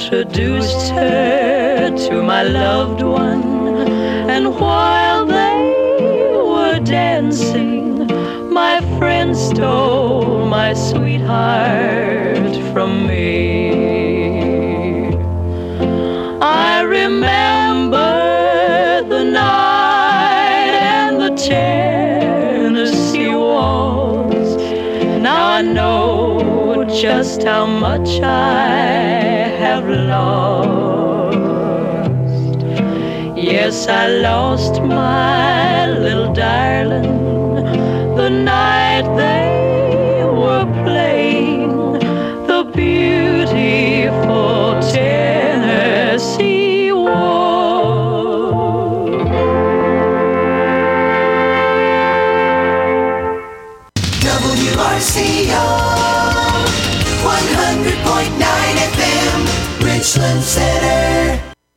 introduced her to my loved one, and while they were dancing, my friend stole my sweetheart from me. I remember the night and the Tennessee waltz. Now I know just how much I have lost. Yes, I lost my little darling the night they were playing the beautiful Tennessee waltz. WRCO 100.9 FM, Richland Center.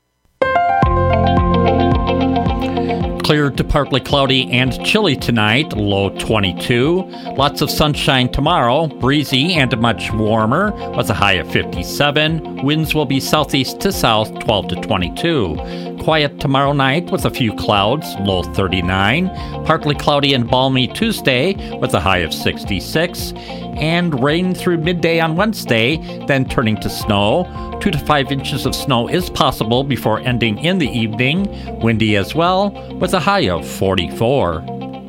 Clear to partly cloudy and chilly tonight, low 22. Lots of sunshine tomorrow, breezy and much warmer, with a high of 57. Winds will be southeast to south, 12 to 22. Quiet tomorrow night with a few clouds, low 39. Partly cloudy and balmy Tuesday with a high of 66. And rain through midday on Wednesday, then turning to snow. 2 to 5 inches of snow is possible before ending in the evening. Windy as well, with a high of 44.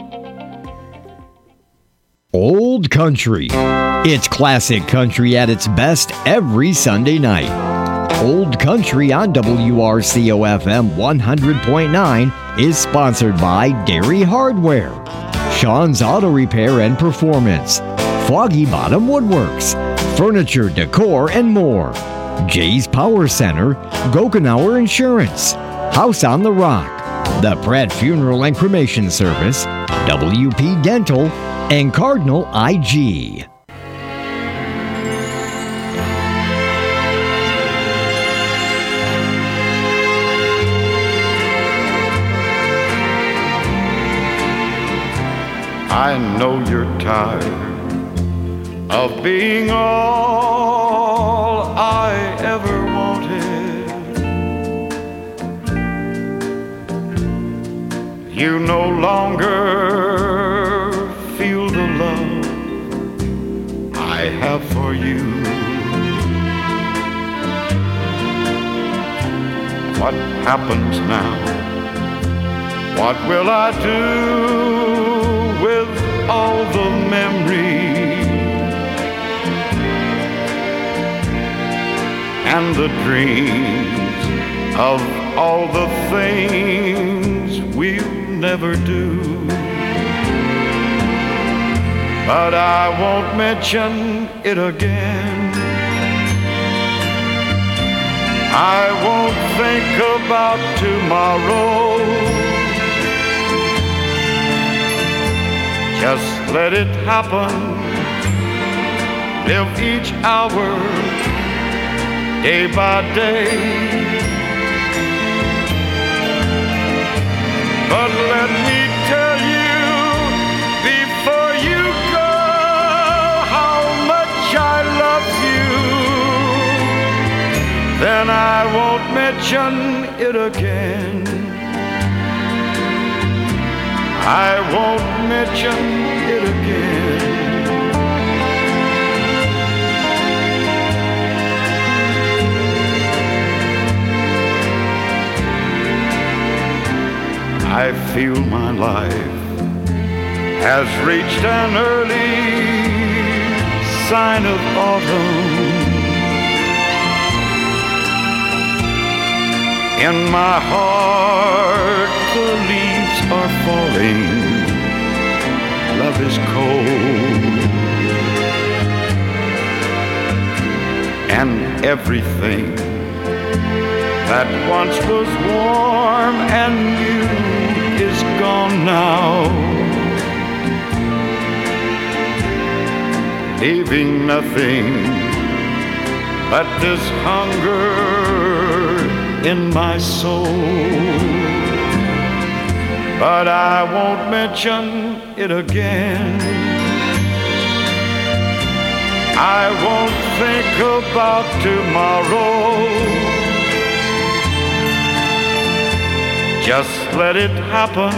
Old Country. It's classic country at its best every Sunday night. Old Country on WRCO FM 100.9 is sponsored by Dairy Hardware, Sean's Auto Repair and Performance, Foggy Bottom Woodworks, Furniture, Decor, and more. Jay's Power Center, Gokenauer Insurance, House on the Rock, the Pratt Funeral and Cremation Service, WP Dental, and Cardinal IG. I know you're tired of being all I ever wanted. You no longer feel the love I have for you. What happens now? What will I do with all the memories and the dreams of all the things we'll never do? But I won't mention it again. I won't think about tomorrow. Just let it happen. Live each hour, day by day. But let me tell you before you go how much I love you. Then I won't mention it again. I won't mention it again. I feel my life has reached an early sign of autumn. In my heart the leaves are falling. Love is cold, and everything that once was warm and new is gone now, leaving nothing but this hunger in my soul. But I won't mention it again. I won't think about tomorrow. Just let it happen.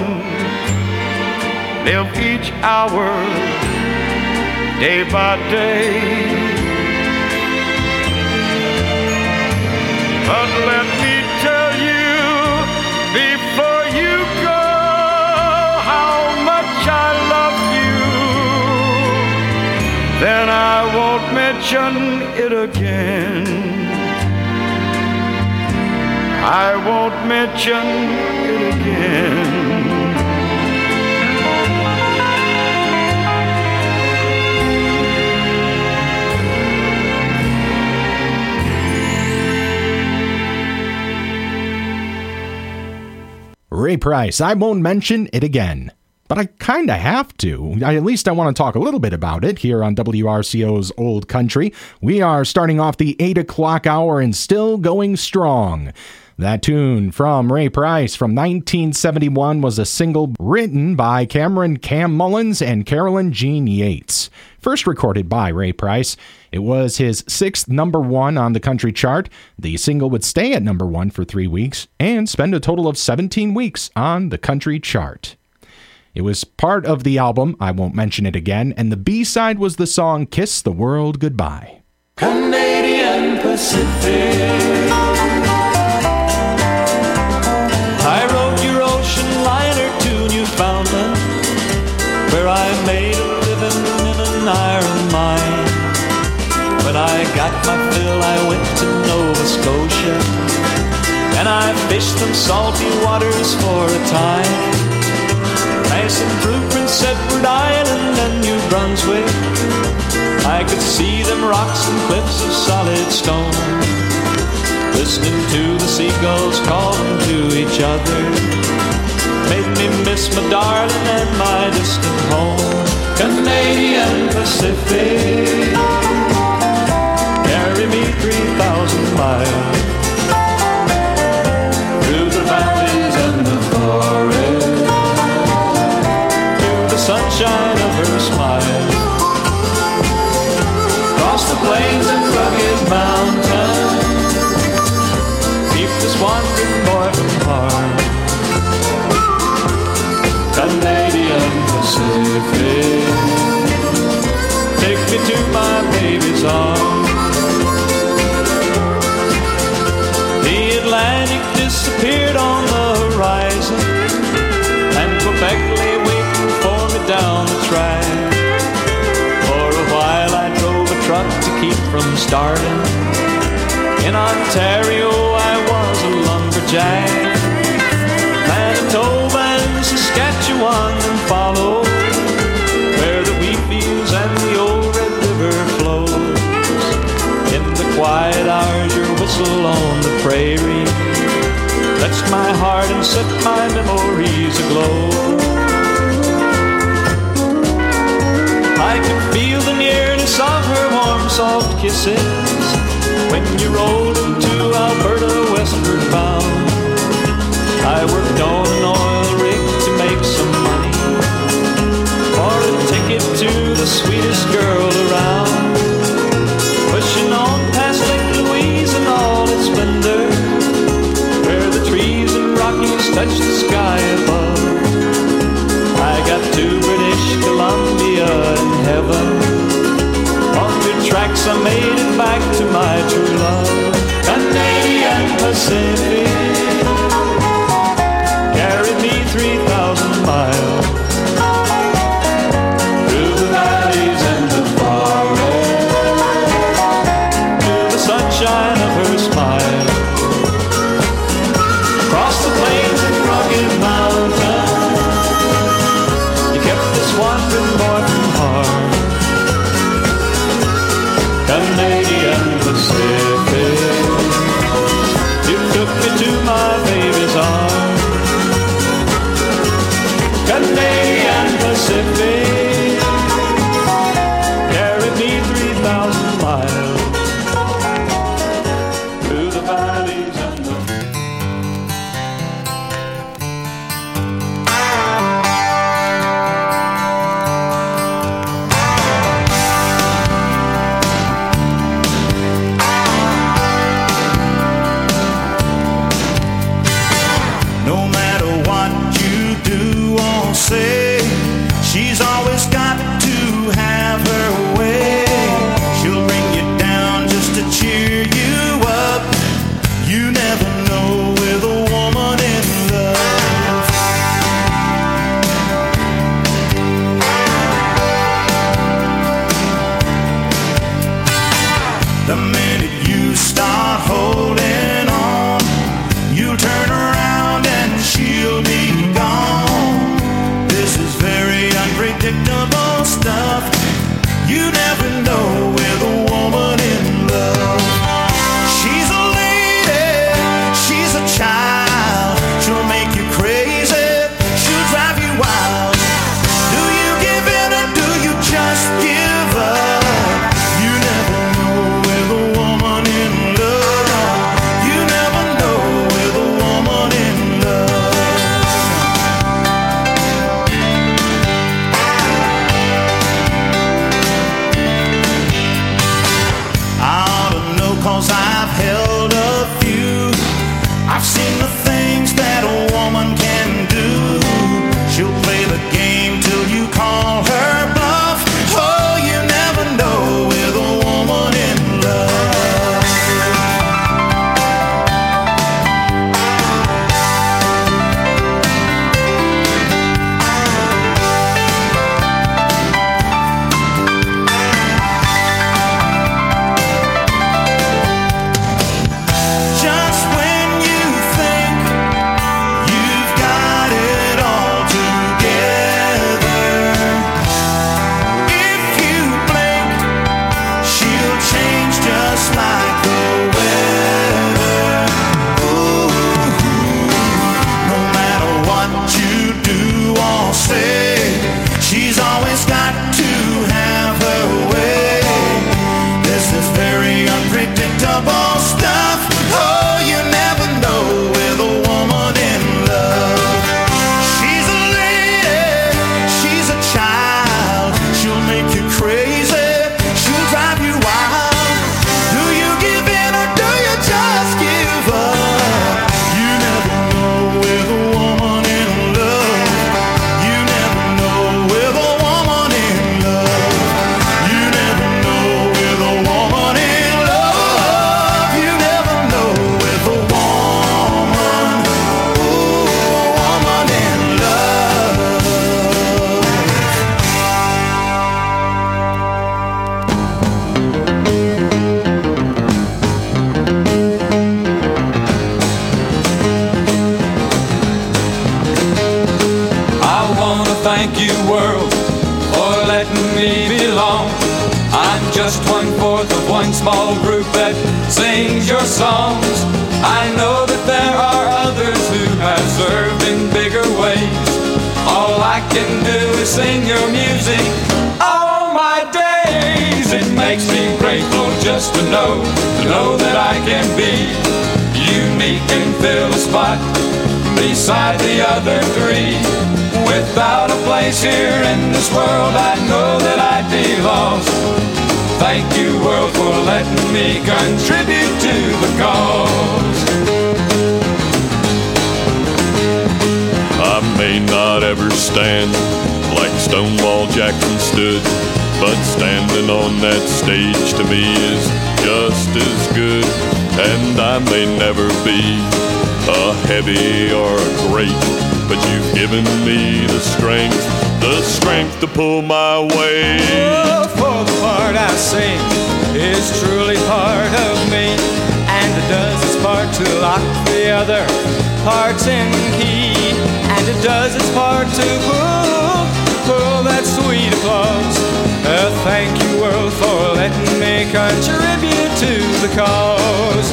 Live each hour, day by day. But let me tell you before you go how much I love you. Then I won't mention it again. I won't mention it again. Ray Price, I won't mention it again. But I kind of have to. At least I want to talk a little bit about it here on WRCO's Old Country. We are starting off the 8 o'clock hour and still going strong. That tune from Ray Price from 1971 was a single written by Cameron Cam Mullins and Carolyn Jean Yates. First recorded by Ray Price, it was his 6th number one on the country chart. The single would stay at number one for 3 weeks and spend a total of 17 weeks on the country chart. It was part of the album, I Won't Mention It Again, and the B-side was the song Kiss the World Goodbye. Canadian Pacific. I rode your ocean liner to Newfoundland, where I made a living in an iron mine. When I got my fill, I went to Nova Scotia, and I fished them salty waters for a time. Passing through Prince Edward Island and New Brunswick, I could see them rocks and cliffs of solid stone. Listening to the seagulls calling to each other made me miss my darling and my distant home. Canadian Pacific, carry me 3,000 miles through the valleys and the forest, to the sunshine of her smile, across the plains and rugged mountains, keep this wandering boy from harm. Canadian Pacific, take me to my baby's arms. The Atlantic disappeared on the horizon, and Quebec lay waiting for me down the track. For a while I drove a truck to keep from starting. In Ontario I was a lumberjack. Manitoba and Saskatchewan and follow, where the wheat fields and the old Red River flows. In the quiet hours your whistle on the prairie touched my heart and set my memories aglow. I could feel the nearness of her warm soft kisses when you rolled into Alberta westward bound. I worked on an oil rig to make some money for a ticket to the sweetest girl around. Pushing on past Lake Louise and all its splendor, where the trees and Rockies touch the sky above. I got to British Columbia in heaven. On the tracks I made it back to my true love. Canadian Pacific, carry me 3,000 miles through the valleys and the forest, to the sunshine of her smile, across the plains and rugged mountains. You kept this wandering boy from harm. Canadian Pacific, you took me to my baby's arms. Canadian Pacific, carry me 3,000 miles through the valleys and the... thank you, world, for letting me belong. I'm just 1/4 of one small group that sings your songs. I know that there are others who have served in bigger ways. All I can do is sing your music all my days. It makes me grateful just to know that I can be unique and fill a spot beside the other three. Without a place here in this world, I know that I'd be lost. Thank you, world, for letting me contribute to the cause. I may not ever stand like Stonewall Jackson stood, but standing on that stage to me is just as good. And I may never be a heavy or a great, but you've given me the strength to pull my weight. Oh, for the part I sing is truly part of me, and it does its part to lock the other parts in key, and it does its part to pull that sweet applause. Thank you, world, for letting me contribute to the cause.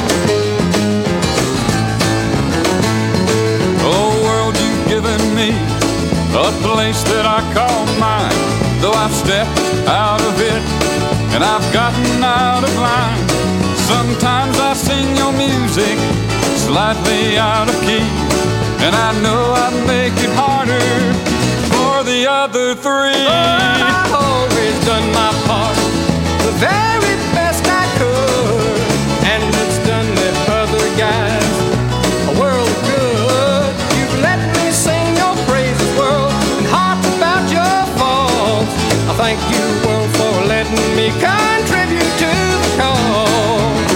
Oh, world, you've given me a place that I call mine. Though I've stepped out of it and I've gotten out of line, sometimes I sing your music slightly out of key, and I know I make it harder for the other three. But I've always done my part the very best I could, and it's done that other guys a world of good. You've let me sing your praises, world, and harp about your faults. I thank you, world, for letting me contribute to the cause.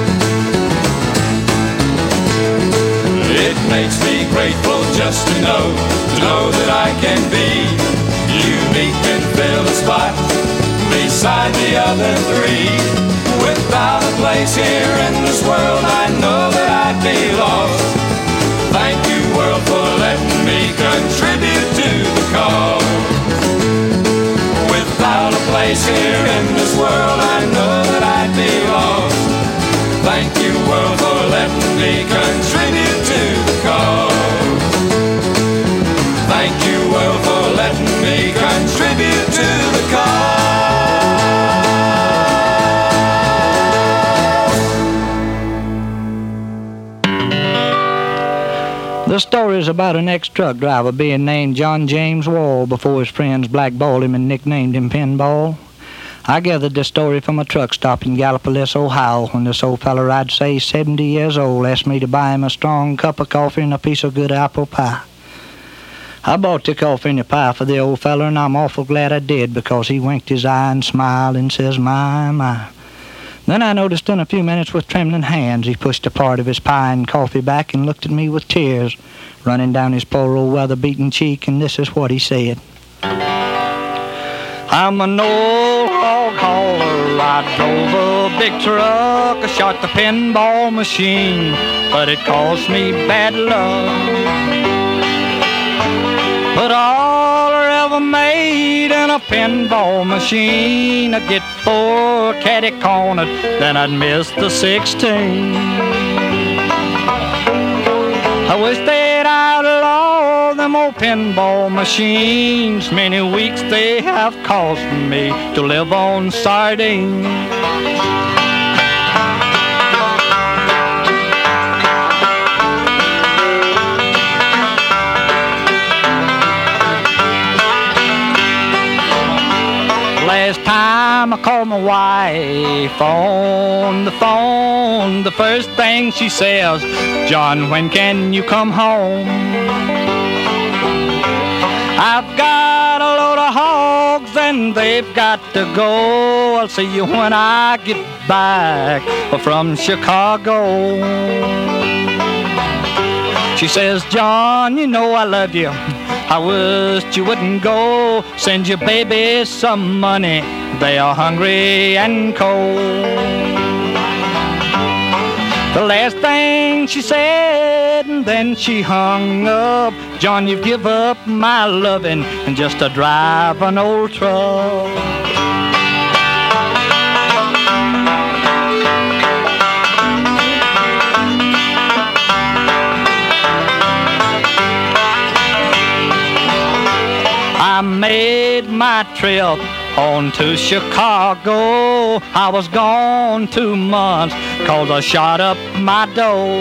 It makes me grateful just to know that I can be unique and fill a spot beside the other three. Without a place here in this world, I know that I'd be lost. Thank you, world, for letting me contribute to the cause. Without a place here in this world, I know that I'd be lost. Thank you, world, for letting me contribute to the cause. Thank you, world, for letting me contribute to the cause. The story is about an ex-truck driver being named John James Wall before his friends blackballed him and nicknamed him Pinball. I gathered this story from a truck stop in Gallipolis, Ohio, when this old feller, I'd say 70 years old, asked me to buy him a strong cup of coffee and a piece of good apple pie. I bought the coffee and the pie for the old feller, and I'm awful glad I did, because he winked his eye and smiled and says, "My, my." Then I noticed in a few minutes with trembling hands he pushed a part of his pie and coffee back and looked at me with tears running down his poor old weather-beaten cheek, and this is what he said. I'm an old hog hauler, I drove a big truck, I shot the pinball machine, but it cost me bad luck. But all I ever made in a pinball machine, I'd get 4 catty-cornered, then I'd miss the 16. I wish they'd outlaw them old pinball machines. Many weeks they have cost me to live on sardines. Last time I called my wife on the phone, the first thing she says, "John, when can you come home? I've got a load of hogs and they've got to go. I'll see you when I get back from Chicago." She says, "John, you know I love you. I wish you wouldn't go. Send your babies some money. They are hungry and cold." The last thing she said, and then she hung up. John, you've give up my loving and just to drive an old truck. I made my trip on to Chicago. I was gone 2 months 'cause I shot up my dough.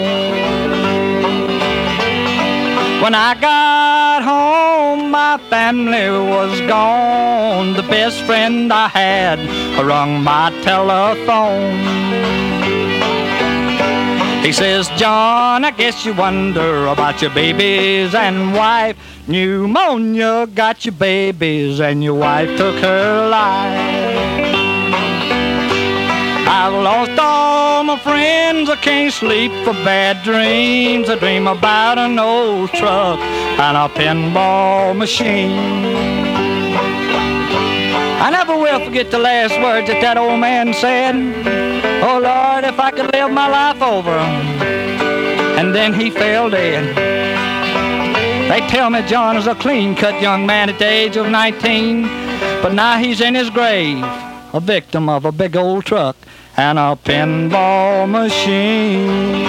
When I got home, my family was gone. The best friend I had rung my telephone. He says, John, I guess you wonder about your babies and wife. Pneumonia got your babies and your wife took her life. I've lost all my friends, I can't sleep for bad dreams. I dream about an old truck and a pinball machine. I never will forget the last words that old man said. Oh Lord, if I could live my life over. And then he fell dead. They tell me John is a clean-cut young man at the age of 19, but now he's in his grave, a victim of a big old truck and a pinball machine.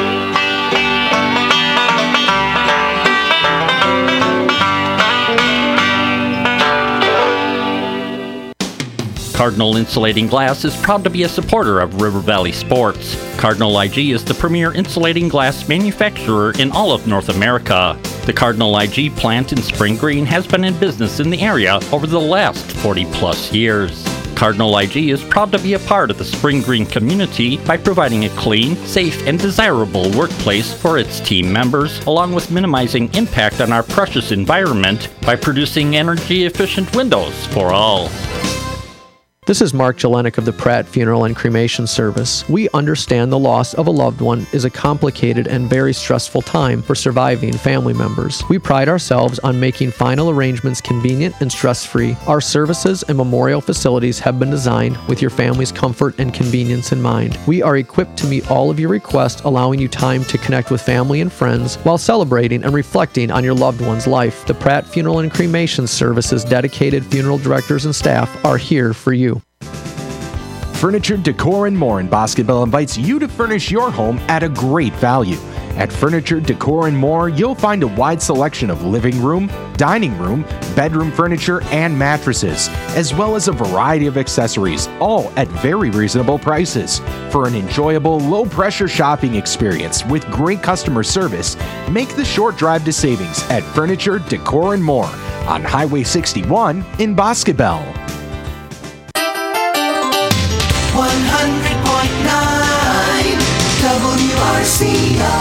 Cardinal Insulating Glass is proud to be a supporter of River Valley Sports. Cardinal IG is the premier insulating glass manufacturer in all of North America. The Cardinal IG plant in Spring Green has been in business in the area over the last 40-plus years. Cardinal IG is proud to be a part of the Spring Green community by providing a clean, safe, and desirable workplace for its team members, along with minimizing impact on our precious environment by producing energy-efficient windows for all. This is Mark Jelenik of the Pratt Funeral and Cremation Service. We understand the loss of a loved one is a complicated and very stressful time for surviving family members. We pride ourselves on making final arrangements convenient and stress-free. Our services and memorial facilities have been designed with your family's comfort and convenience in mind. We are equipped to meet all of your requests, allowing you time to connect with family and friends while celebrating and reflecting on your loved one's life. The Pratt Funeral and Cremation Service's dedicated funeral directors and staff are here for you. Furniture, Decor, and More in Bosqueville invites you to furnish your home at a great value. At Furniture, Decor, and More, you'll find a wide selection of living room, dining room, bedroom furniture, and mattresses, as well as a variety of accessories, all at very reasonable prices. For an enjoyable, low-pressure shopping experience with great customer service, make the short drive to savings at Furniture, Decor, and More on Highway 61 in Bosqueville. 100.9 WRCO.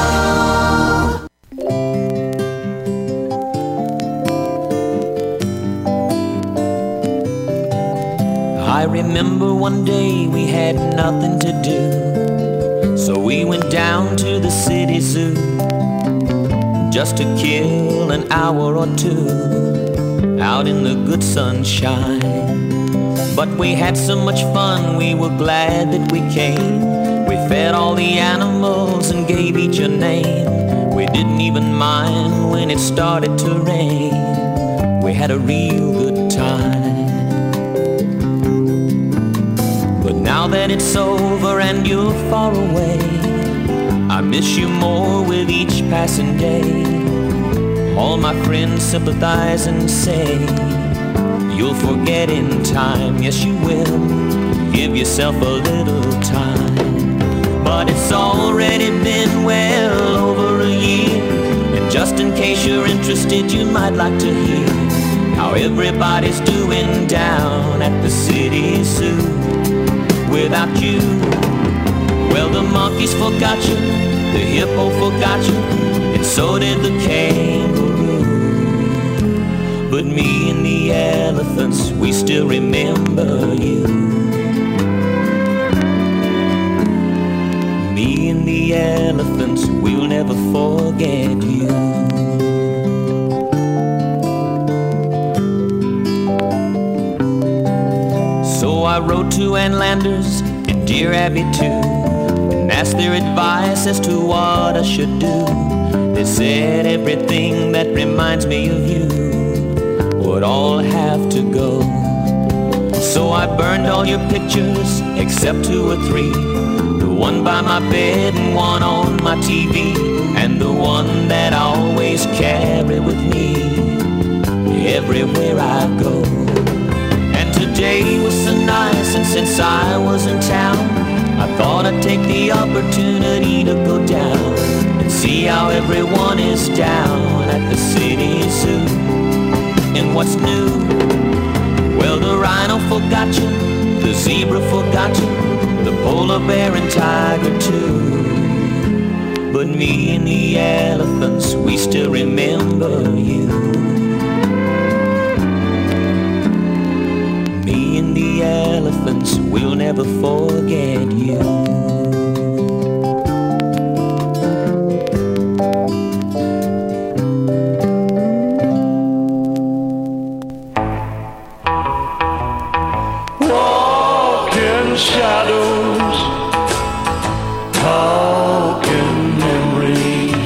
I remember one day we had nothing to do, so we went down to the city zoo just to kill an hour or two out in the good sunshine. But we had so much fun, we were glad that we came. We fed all the animals and gave each a name. We didn't even mind when it started to rain. We had a real good time. But now that it's over and you're far away, I miss you more with each passing day. All my friends sympathize and say, you'll forget in time, yes you will. Give yourself a little time. But it's already been well over a year, and just in case you're interested, you might like to hear how everybody's doing down at the city zoo without you. Well, the monkeys forgot you, the hippo forgot you, and so did the kangaroo. But me and the elephants, we still remember you. Me and the elephants, we'll never forget you. So I wrote to Ann Landers and Dear Abby too, and asked their advice as to what I should do. They said everything that reminds me of you would all have to go. So I burned all your pictures except 2 or 3, the one by my bed and one on my TV, and the one that I always carry with me everywhere I go. And today was so nice, and since I was in town, I thought I'd take the opportunity to go down and see how everyone is down at the city zoo. And what's new? Well, the rhino forgot you, the zebra forgot you, the polar bear and tiger too. But me and the elephants, we still remember you. Me and the elephants, we'll never forget you. Shadows, talking memories.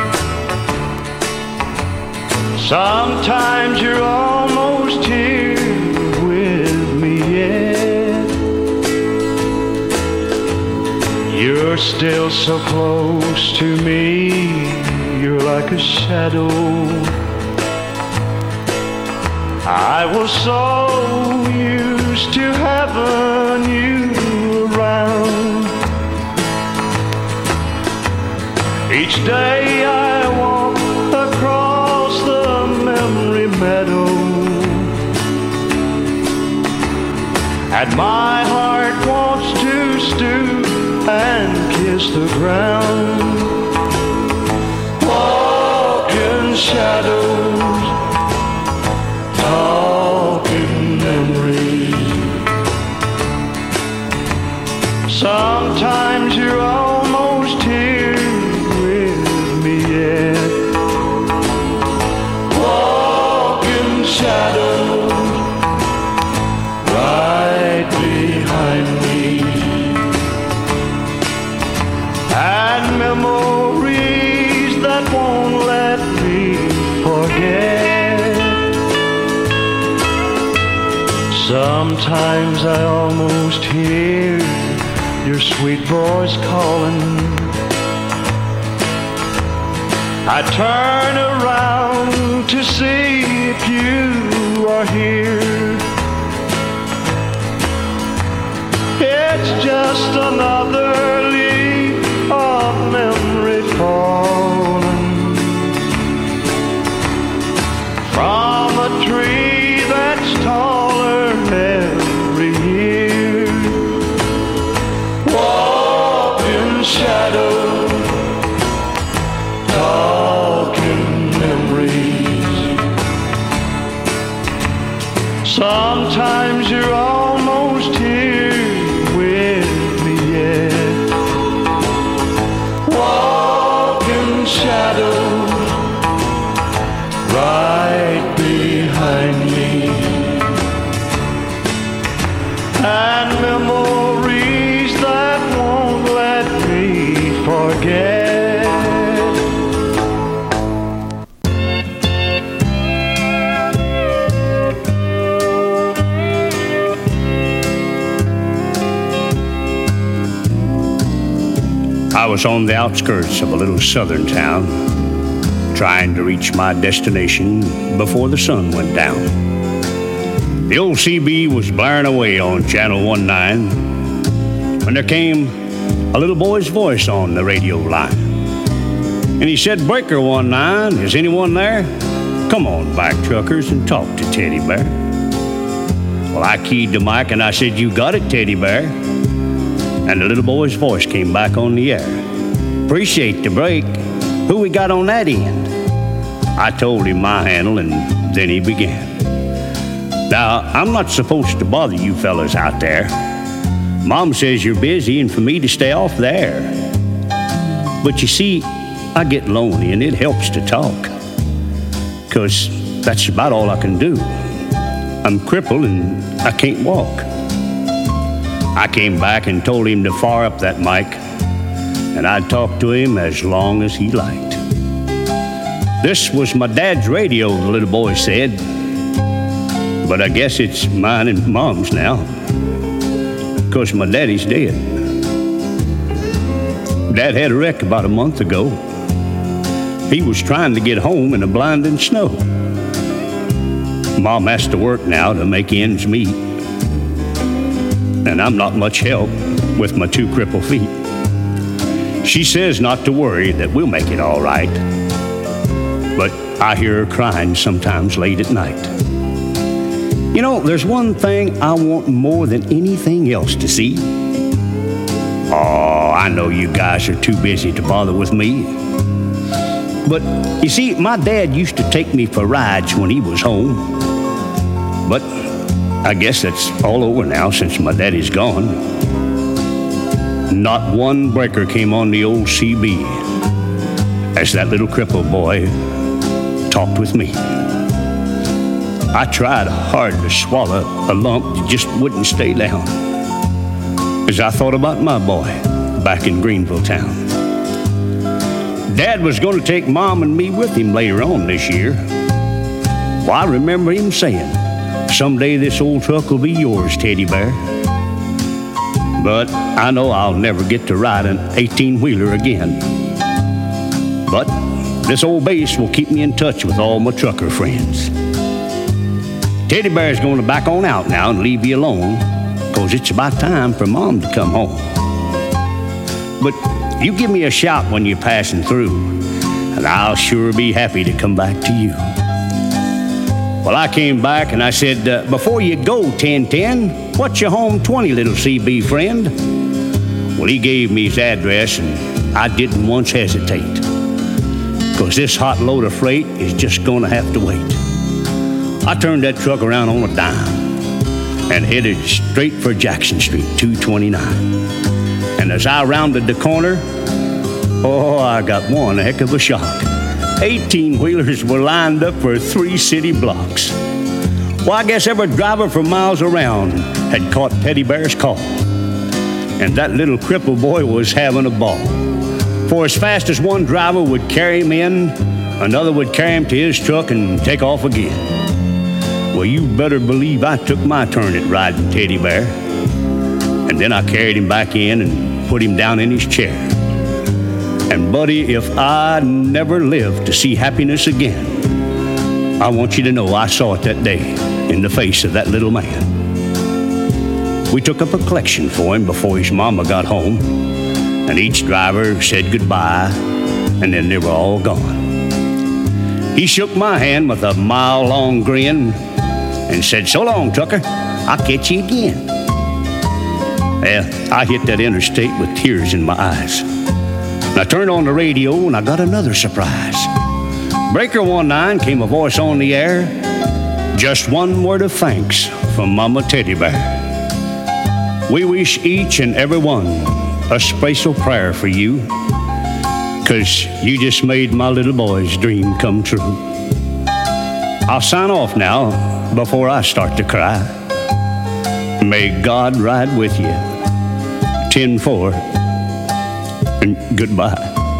Sometimes you're almost here with me yet. You're still so close to me. You're like a shadow. I was so used to having you around. Each day I walk across the memory meadow, and my heart wants to stoop and kiss the ground. Walking shadows, talking memories. Sometimes you're almost here with me yet. Walking shadows right behind me, and memories that won't let me forget. Sometimes I almost hear your sweet voice calling. I turn around to see if you are here. It's just another leaf of memory falling from a tree that's taller every year. Walking shadows, talking memories. Sometimes you're almost here with me yet. Walking shadows right behind me, and memories that won't let me forget. I was on the outskirts of a little southern town, trying to reach my destination before the sun went down. The old CB was blaring away on Channel 19 when there came a little boy's voice on the radio line. And he said, "Breaker 19, is anyone there? Come on back, truckers, and talk to Teddy Bear." Well, I keyed the mic and I said, "You got it, Teddy Bear." And the little boy's voice came back on the air. "Appreciate the break. Who we got on that end?" I told him my handle, and then he began. "Now, I'm not supposed to bother you fellas out there. Mom says you're busy and for me to stay off the air. But you see, I get lonely and it helps to talk, 'cause that's about all I can do. I'm crippled and I can't walk." I came back and told him to fire up that mic, and I'd talk to him as long as he liked. This was my dad's radio, the little boy said, but I guess it's mine and Mom's now, 'cause my daddy's dead. Dad had a wreck about a month ago. He was trying to get home in the blinding snow. Mom has to work now to make ends meet, and I'm not much help with my 2 crippled feet. She says not to worry, that we'll make it all right, but I hear her crying sometimes late at night. You know, there's one thing I want more than anything else to see. Oh, I know you guys are too busy to bother with me, but you see, my dad used to take me for rides when he was home, but I guess that's all over now since my daddy's gone. Not one breaker came on the old CB as that little crippled boy talked with me. I tried hard to swallow a lump that just wouldn't stay down as I thought about my boy back in Greenville town. Dad was going to take Mom and me with him later on this year. Well, I remember him saying, "Someday this old truck will be yours, Teddy Bear." But I know I'll never get to ride an 18-wheeler again. But this old base will keep me in touch with all my trucker friends. Teddy Bear's going to back on out now and leave you alone, 'cause it's about time for Mom to come home. But you give me a shout when you're passing through, and I'll sure be happy to come back to you. Well, I came back and I said, "Before you go, 1010, what's your home 20, little CB friend?" Well, he gave me his address, and I didn't once hesitate, 'cause this hot load of freight is just going to have to wait. I turned that truck around on a dime and headed straight for Jackson Street, 229. And as I rounded the corner, oh, I got one heck of a shock. 18-wheelers were lined up for 3 city blocks. Well, I guess every driver for miles around had caught Teddy Bear's call. And that little crippled boy was having a ball. For as fast as one driver would carry him in, another would carry him to his truck and take off again. Well, you better believe I took my turn at riding Teddy Bear. And then I carried him back in and put him down in his chair. And buddy, if I never live to see happiness again, I want you to know I saw it that day in the face of that little man. We took up a collection for him before his mama got home, and each driver said goodbye, and then they were all gone. He shook my hand with a mile-long grin and said, "So long, trucker, I'll catch you again." Well, I hit that interstate with tears in my eyes. And I turned on the radio and I got another surprise. Breaker 19 came a voice on the air. Just one word of thanks from Mama Teddy Bear. We wish each and every one a special prayer for you, 'cause you just made my little boy's dream come true. I'll sign off now before I start to cry. May God ride with you. 10-4, and goodbye.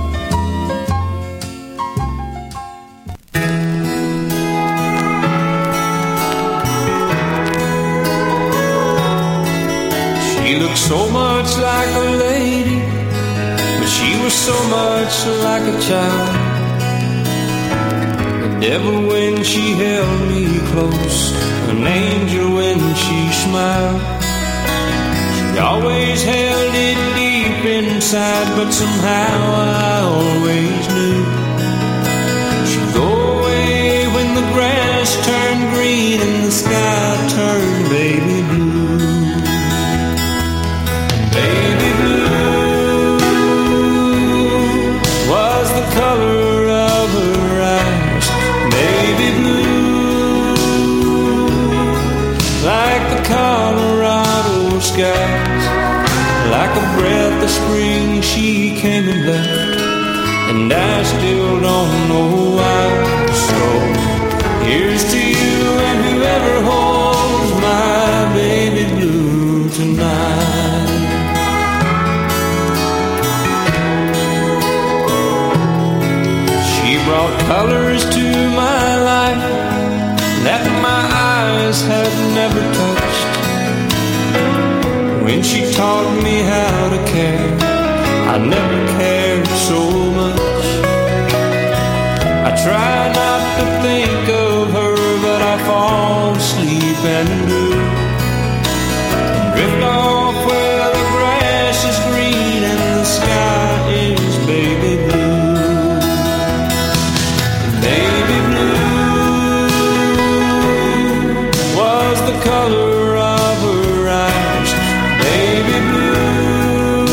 She looked so much like a lady, but she was so much like a child. The devil when she held me close, an angel when she smiled. She always held it deep inside, but somehow I always knew she'd go away when the grass turned green and the sky turned baby blue. Baby blue was the color of her eyes. Baby blue, like the Colorado skies. Like a breath of spring she came and left, and I still don't know why. So here's to you and whoever holds my baby blue tonight. eyes had never touched. When she taught me how to care, I never cared so much. I try not to think of her, but I fall asleep and do. Drift off where the grass is green and the sky is baby blue. Baby blue was the color of her eyes. Baby blue,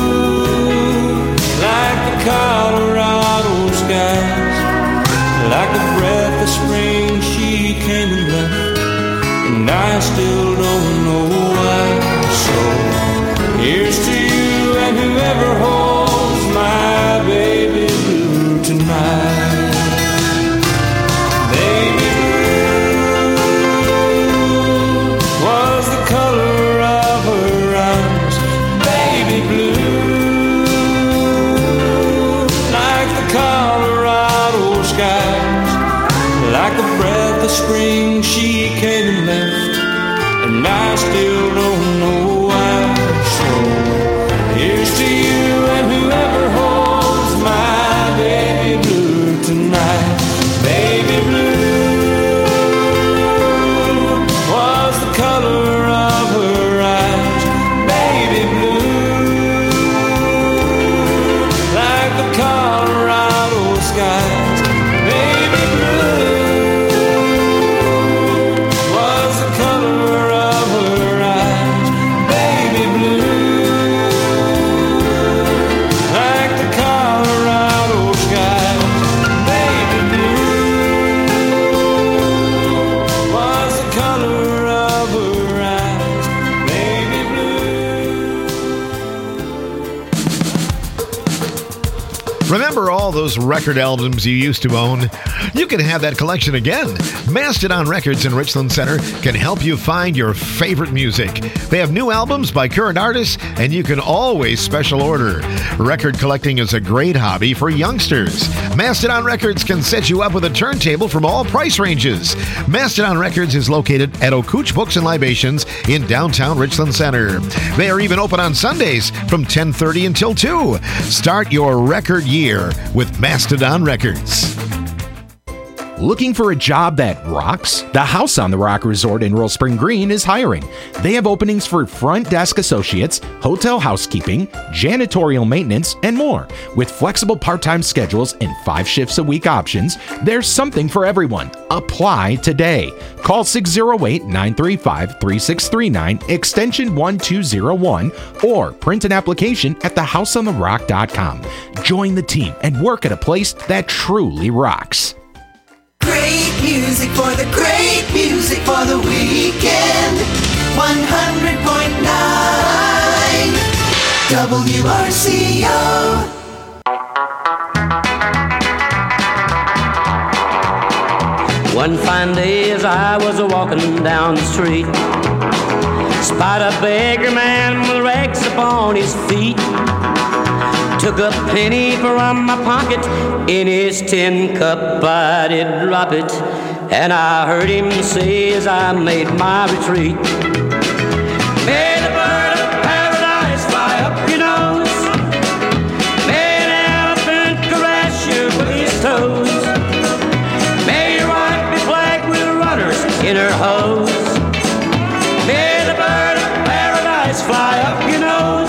like the Colorado skies. Like a breath of spring she came and left, and I still don't know why. So here's to you and whoever holds my baby blue tonight. Baby blue was the color of her eyes. Baby blue, like the Colorado skies. Like a breath of spring she came and left, and I still don't know why. So here's to you and whoever holds my baby blue tonight. Baby blue was the color of her eyes. Baby blue, like the Colorado skies. Baby blue was the color of her eyes. Baby blue, like the Colorado skies. Baby blue was the color of her eyes. Baby blue. Remember all those record albums you used to own? You can have that collection again. Mastodon Records in Richland Center can help you find your favorite music. They have new albums by current artists, and you can always special order. Record collecting is a great hobby for youngsters. Mastodon Records can set you up with a turntable from all price ranges. Mastodon Records is located at O'Cooch Books and Libations in downtown Richland Center. They are even open on Sundays from 10:30 until 2. Start your record year with Mastodon Records. Looking for a job that rocks? The House on the Rock Resort in Royal Spring Green is hiring. They have openings for front desk associates, hotel housekeeping, janitorial maintenance, and more. With flexible part-time schedules and 5 shifts a week options, there's something for everyone. Apply today. Call 608-935-3639, extension 1201, or print an application at thehouseontherock.com. Join the team and work at a place that truly rocks. Great music for the great music for the weekend. 100.9 WRCO. One fine day as I was walking down the street, spied a beggar man with rags upon his feet. Took a penny from my pocket, in his tin cup I did drop it, and I heard him say as I made my retreat, may the bird of paradise fly up your nose, may an elephant caress you with his toes, may your wife be black with runners in her hose, may the bird of paradise fly up your nose.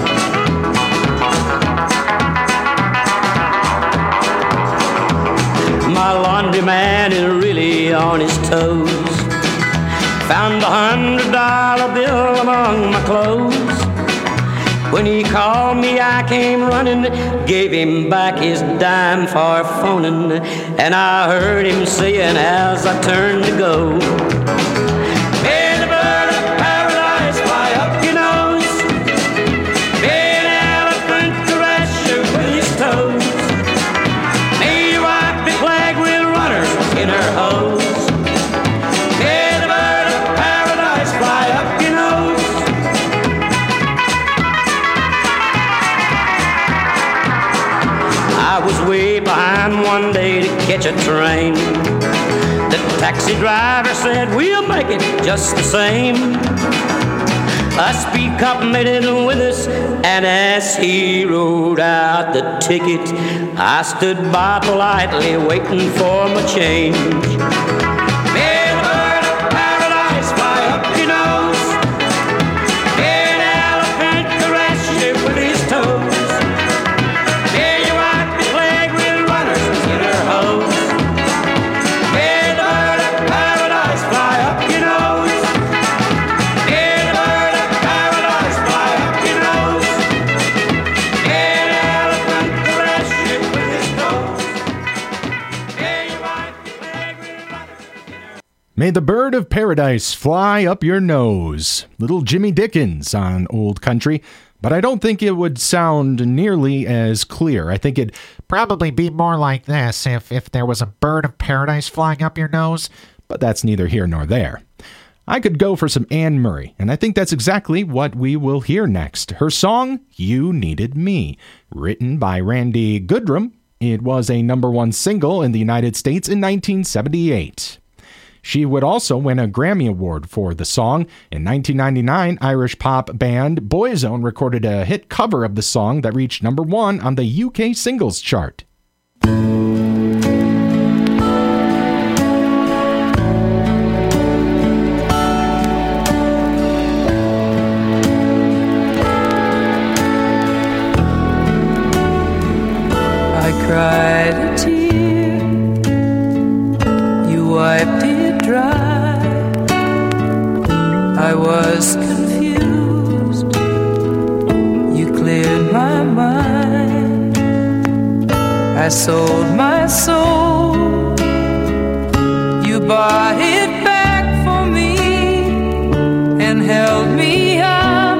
My laundryman is really on his toes. Found $100 bill among my clothes. When he called me, I came running, gave him back his dime for phoning, and I heard him saying as I turned to go, may the bird of paradise fly up your nose, may an elephant caress you with his toes, may your wife be plagued with runners in her hose, may the bird of paradise fly up your nose. I was way behind one day to catch a train that taxi driver said, we'll make it just the same. A speed cop made it with us, and as he wrote out the ticket, I stood by politely waiting for my change. May the bird of paradise fly up your nose. May an elephant caress you with his toes. May your wife be plagued with runners and skinner hoes. May the bird of paradise fly up your nose. May the bird of paradise fly up your nose. May an elephant caress you with his toes. May your wife be plagued with runners. May the bird of paradise fly up your nose. Little Jimmy Dickens on Old Country, but I don't think it would sound nearly as clear. I think it'd Probably be more like this if there was a bird of paradise flying up your nose. but that's neither here nor there. I could go for some Anne Murray, and I think that's exactly what we will hear next. Her song, You Needed Me, written by Randy Goodrum. It was a #1 single in the United States in 1978. She would also win a Grammy Award for the song. In 1999, Irish pop band Boyzone recorded a hit cover of the song that reached #1 on the UK singles chart. I cried a tear, you wiped it dry. I was confused, you cleared my mind. I sold my soul, you bought it back for me and held me up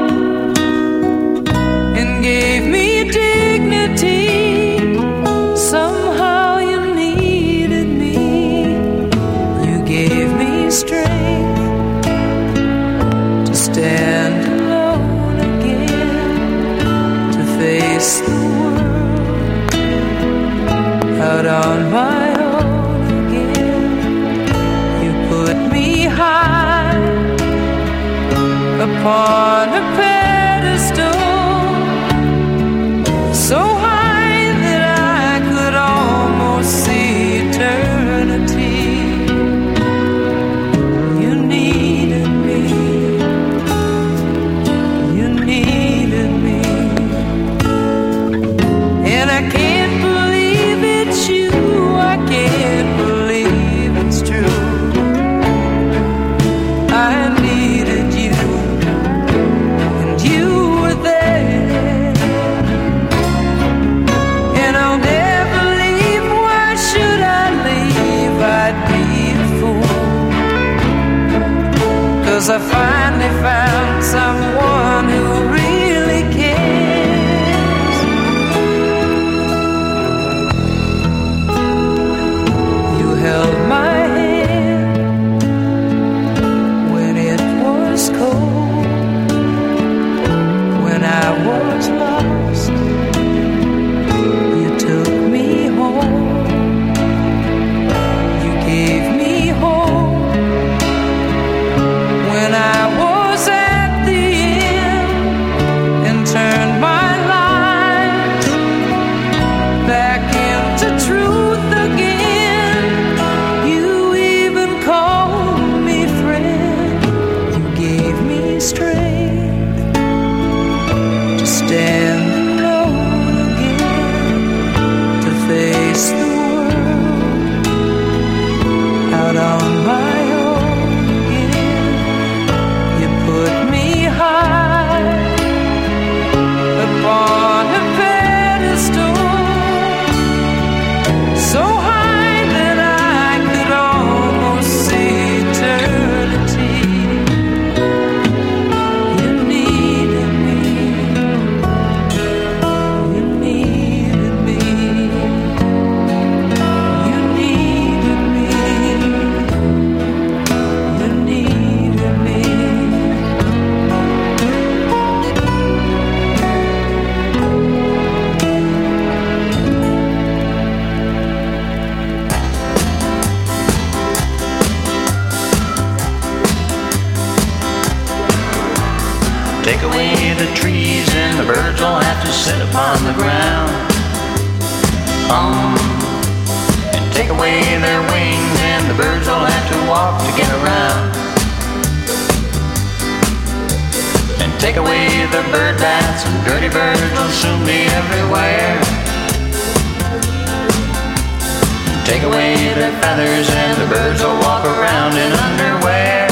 and gave me dignity. Somehow you needed me, you gave me strength to stand alone again, to face the world out on my own again. You put me high upon a pedestal, so high that I could almost see eternity. You needed me, you needed me, and I can't believe it's you, I can't believe it's true. I needed you, and you were there, and I'll never leave. Why should I leave? I'd be a fool, 'cause I finally found someone who really cares. You held my hand when it was cold, when I was lost. You took me home, you gave me hope when I was at the and the birds will have to sit upon the ground. And take away their wings, and the birds will have to walk to get around. And take away the bird baths, and dirty birds will soon be everywhere. Take away their feathers, and the birds will walk around in underwear.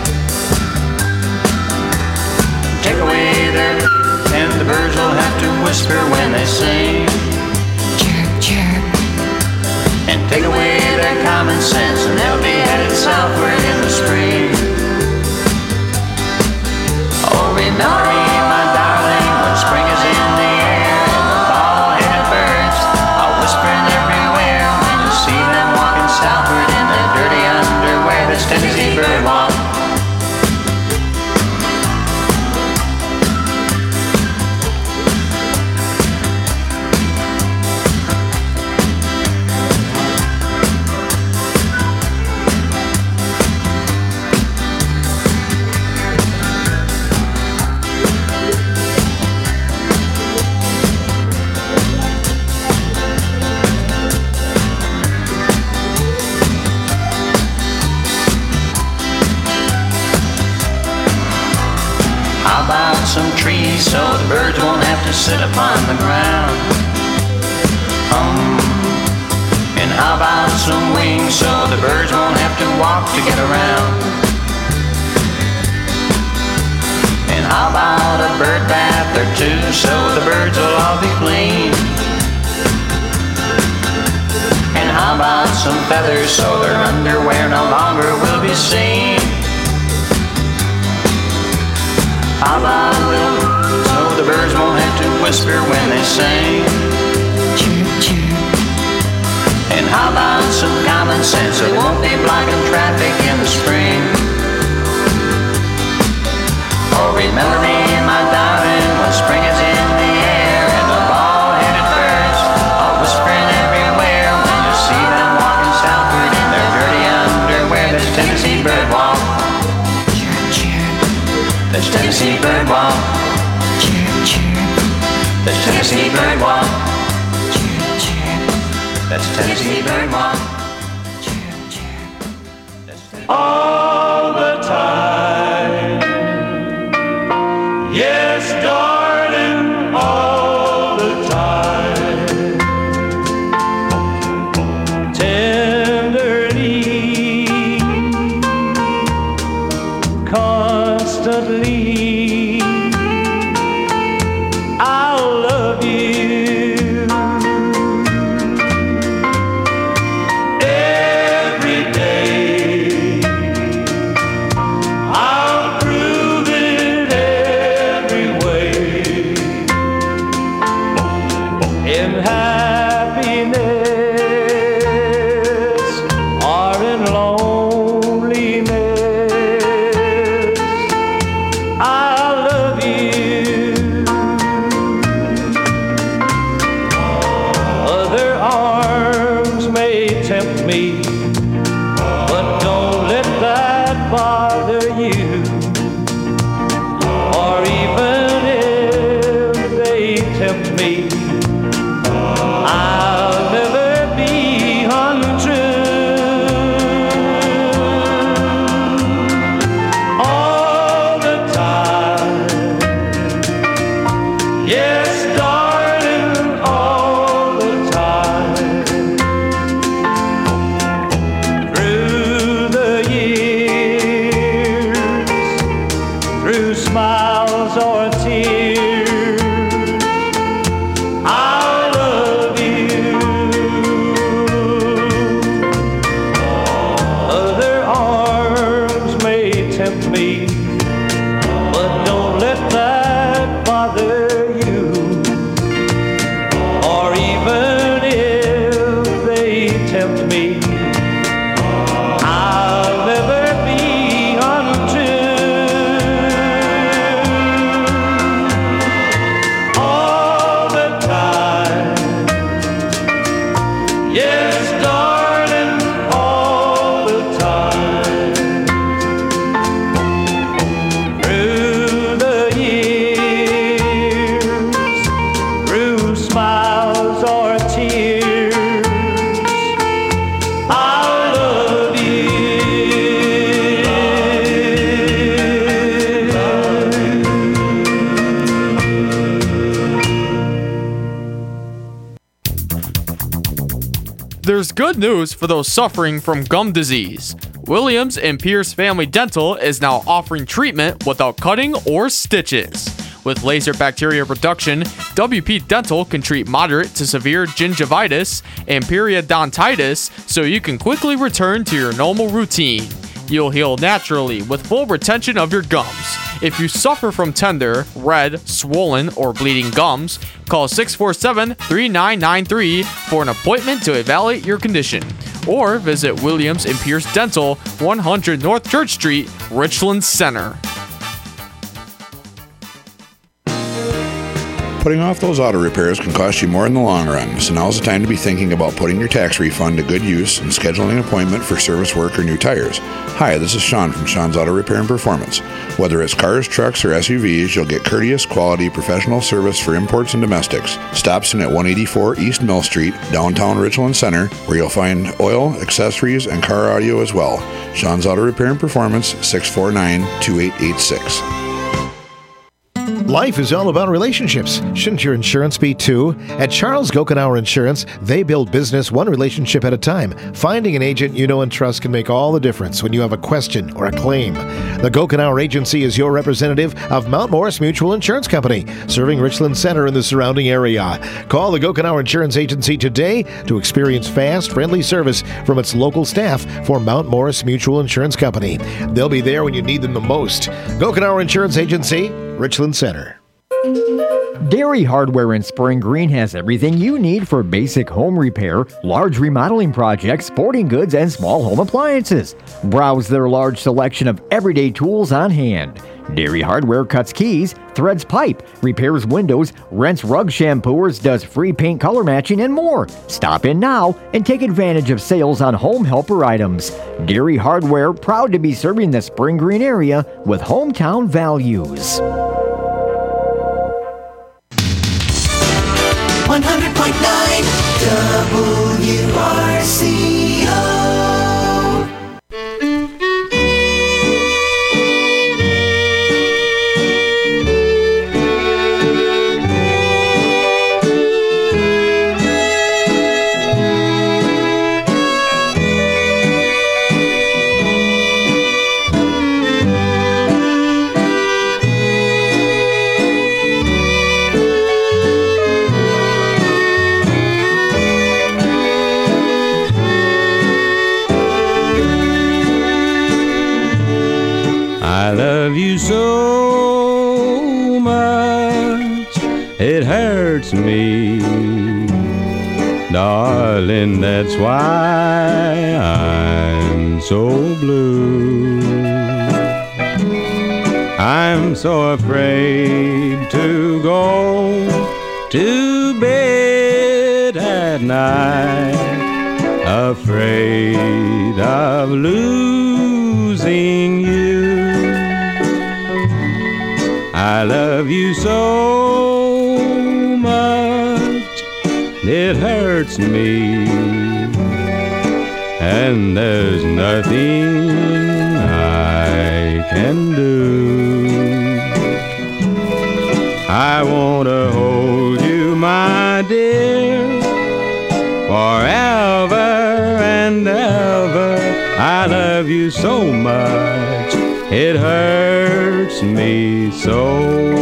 Take away their, and the birds will have to whisper when they sing. Chirp, chirp. And take away their common sense, and they'll be headed southward in the spring. Oh, remember me, my darling, when spring is in the air, and the bald-headed birds are whispering everywhere. When you see them walking southward in their dirty underwear, that's Tennessee bird walk. Some trees so the birds won't have to sit upon the ground. And how about some wings so the birds won't have to walk to get around? And how about a bird bath or two so the birds will all be clean? And how about some feathers so their underwear no longer will be seen? How about a little, so the birds won't have to whisper when they sing? Chirp, chirp. And how about some common sense, it won't be blocking traffic in the spring? Oh, remember me, my darling, when spring is in the air, and the bald-headed birds are whispering everywhere. When you see them walking southward in their dirty underwear, there's Tennessee bird walk. There's Tennessee bird walk. Chirp, chirp. There's Tennessee bird walk. Chirp, chirp. That's Tennessee bird walk. Chirp, chirp. All the time. Yes, darling, all the time. Tenderly, constantly, I'll love you every day. I'll prove it every way. In happiness or in loneliness, I love you. Other arms may tempt me, but don't let that bother you. Or even if they tempt me, I'll never be untrue. All the time. Yes, darling, all the time. Through the years, through smiles or tears, I'll love you. Other arms may tempt me, but don't let that bother you. Or even if they tempt me, I'll never be untrue. All the time. Yes, darling, all the time. There's good news for those suffering from gum disease. Williams and Pierce Family Dental is now offering treatment without cutting or stitches. With laser bacteria reduction, WP Dental can treat moderate to severe gingivitis and periodontitis so you can quickly return to your normal routine. You'll heal naturally with full retention of your gums. If you suffer from tender, red, swollen, or bleeding gums, call 647-3993 for an appointment to evaluate your condition. Or visit Williams and Pierce Dental, 100 North Church Street, Richland Center. Putting off those auto repairs can cost you more in the long run, so now's the time to be thinking about putting your tax refund to good use and scheduling an appointment for service work or new tires. Hi, this is Sean from Sean's Auto Repair and Performance. Whether it's cars, trucks, or SUVs, you'll get courteous, quality, professional service for imports and domestics. Stops in at 184 East Mill Street, downtown Richland Center, where you'll find oil, accessories, and car audio as well. Sean's Auto Repair and Performance, 649-2886. Life is all about relationships. Shouldn't your insurance be too? At Charles Gokenauer Insurance, they build business one relationship at a time. Finding an agent you know and trust can make all the difference when you have a question or a claim. The Gokenauer Agency is your representative of Mount Morris Mutual Insurance Company, serving Richland Center and the surrounding area. Call the Gokenauer Insurance Agency today to experience fast, friendly service from its local staff for Mount Morris Mutual Insurance Company. They'll be there when you need them the most. Gokenauer Insurance Agency, Richland Center. Dairy Hardware in Spring Green has everything you need for basic home repair, large remodeling projects, sporting goods, and small home appliances. Browse their large selection of everyday tools on hand. Dairy Hardware cuts keys, threads pipe, repairs windows, rents rug shampooers, does free paint color matching, and more. Stop in now and take advantage of sales on home helper items. Dairy Hardware, proud to be serving the Spring Green area with hometown values. 100.9 WRCO. I love you so much, it hurts me, darling, that's why I'm so blue. I'm so afraid to go to bed at night, afraid of losing you. I love you so much, it hurts me, and there's nothing I can do. I want to hold you, my dear, forever and ever. I love you so much, it hurts me so.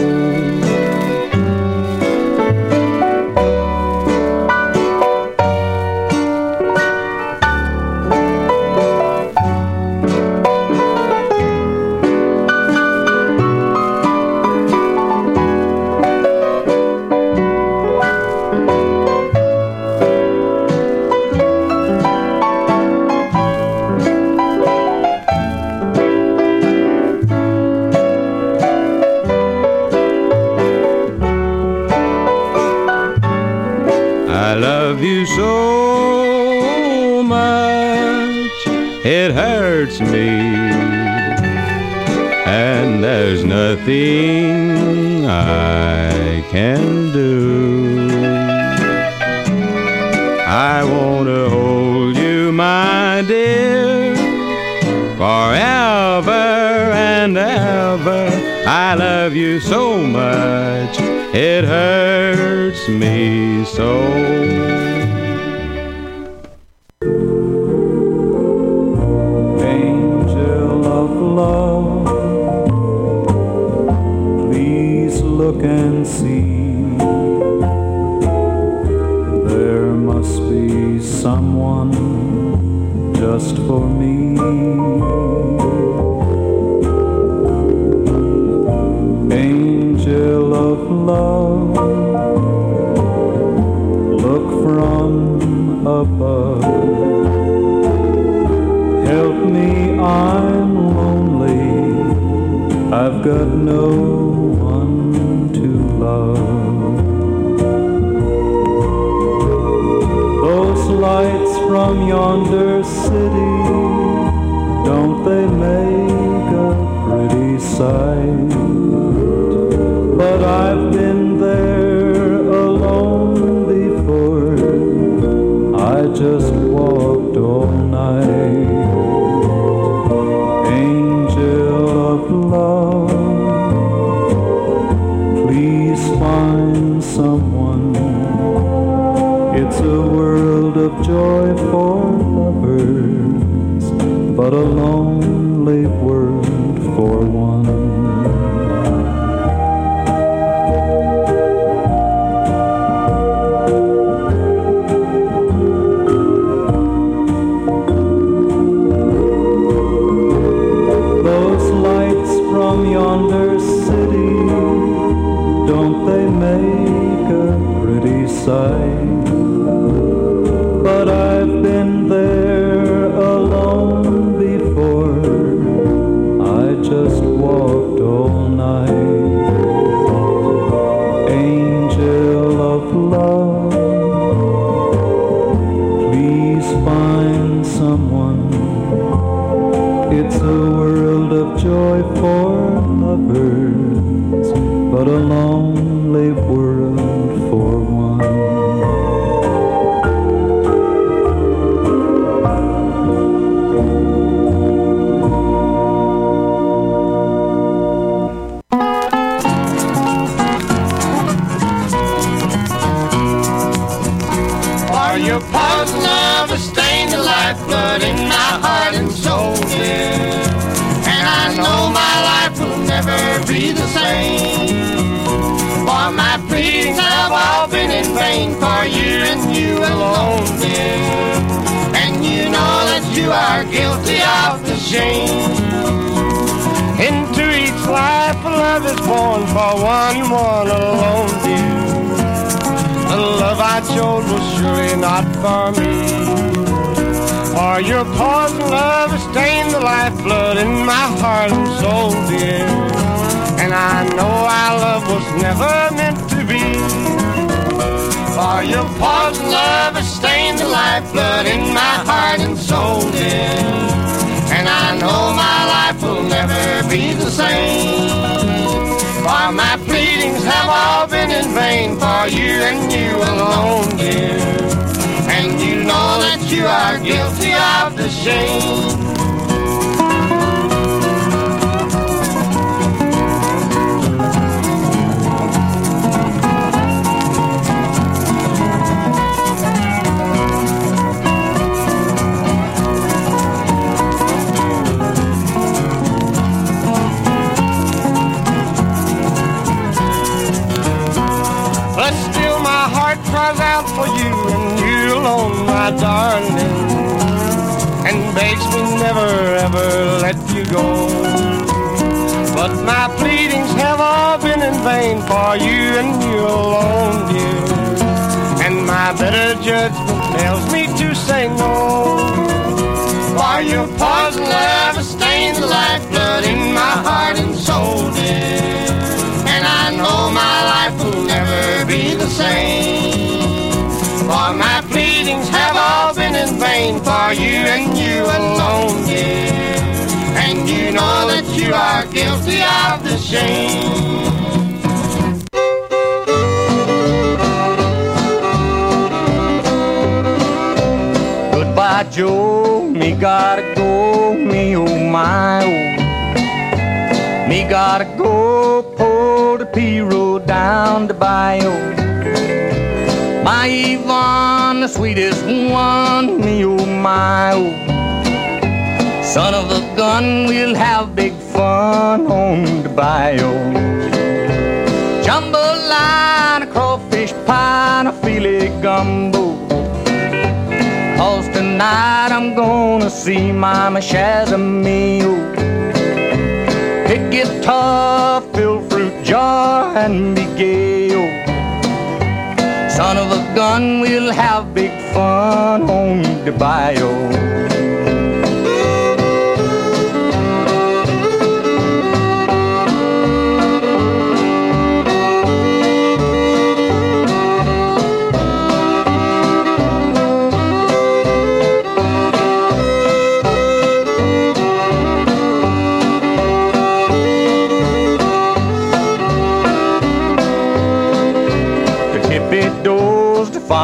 So much it hurts me, and there's nothing I can do. I want to hold you, my dear, forever and ever. I love you so much, it hurts me so. I've got no one to love. Those lights from yonder city, don't they make a pretty sight? But I've been there alone before, I just walked all night. Angel of love, please find someone. It's a world of joy for lovers, but a lonely world for one. Those lights from yonder city, don't they make a pretty sight? But I've been there alone before, I just walked all night. Angel of love, please find someone. It's a world of joy for lovers, but a lonely world for one. Are your paws of love a stain the lifeblood in my heart and soul, dear? And I know my life will never be the same. For my pleadings have all been in vain for you and you alone, dear. And you know that you are guilty of the shame. Into each life a love is born for one alone, dear. The love I chose was surely not for me. For your poison love has stained the lifeblood in my heart and soul, dear. And I know our love was never meant to be. For your poison love has stained the lifeblood in my heart and soul, dear. And I know my life will never be the same. For my pleadings have all been in vain for you and you alone, dear. And you know that you are guilty of the shame. But still my heart cries out for you and you alone, my darling, and begs me never ever let you go. But my pleadings have all been in vain for you and you alone, dear. And my better judgment tells me to say no. For your poison love has stained the lifeblood in my heart and soul, dear. And I know my life will never be the same. For my pleadings have all been in vain for you and you alone, dear. And you know that you are guilty of the shame. Goodbye, Joe, me gotta go, me oh my oh. Me gotta go, pull the P-road down the bayou. My Yvonne, the sweetest one, me oh my oh. Son of a gun, we'll have big fun on the bayou. Jambalaya, a crawfish pie, and a filet gumbo. 'Cause tonight I'm gonna see Mama Shazamio. Pick guitar, fill fruit jar, and be gay, oh. Son of a gun, we'll have big fun on the bayou.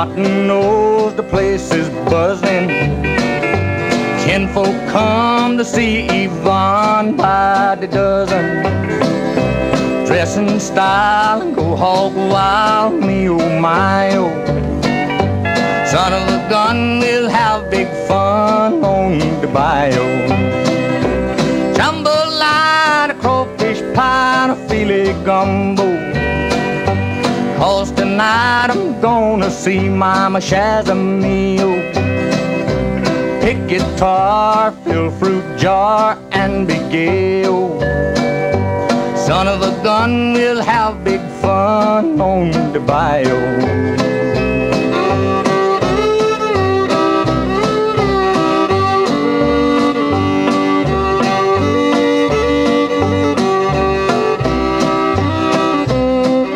Cotton knows the place is buzzing. Kinfolk come to see Yvonne by the dozen. Dress in style and go hog wild, me oh my oh. Son of a gun, we'll have big fun on the bayou. Jambalaya, a crawfish pie, and a filet gumbo. 'Cause tonight I'm gonna see Mama Shazamio. Pick guitar, fill fruit jar, and be gay, oh. Son of a gun, we'll have big fun on the bayou.